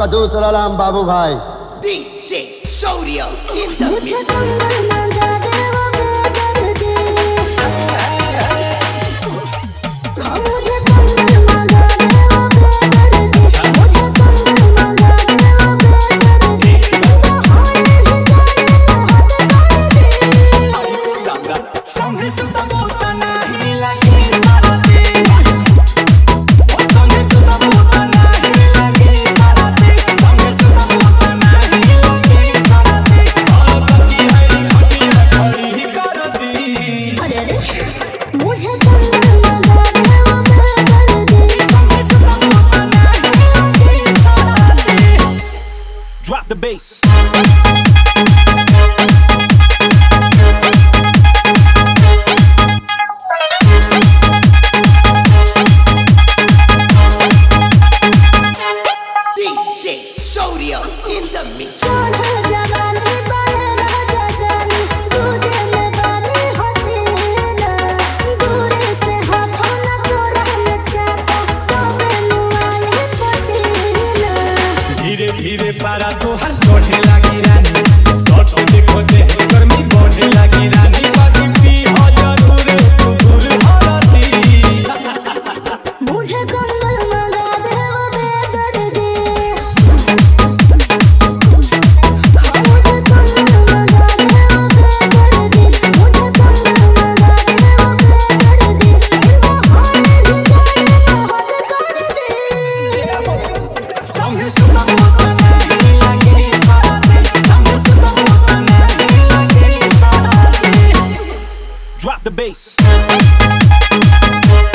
साधु सलाम बाबू भाई। DJ Shorty in the mix. Drop the bass. DJ Shorty in the mix. धीरे धीरे पारा तो हर बढ़े लगी रानी, सट देखो देह गर्मी बढ़े लगी रानी, बाकी पी हो जरूर तू दूर हरती। मुझे कमल मंगा दे वो बेदर्दी, मुझे कमल मंगा दे वो बेदर्दी, मुझे कमल मंगा दे वो बेदर्दी, वो हाल ही जाने बहुत कर दे। संगे सुना मोता नहीं लगे सारा से, संगे सुना मोता नहीं लगे सारा से। Drop the bass.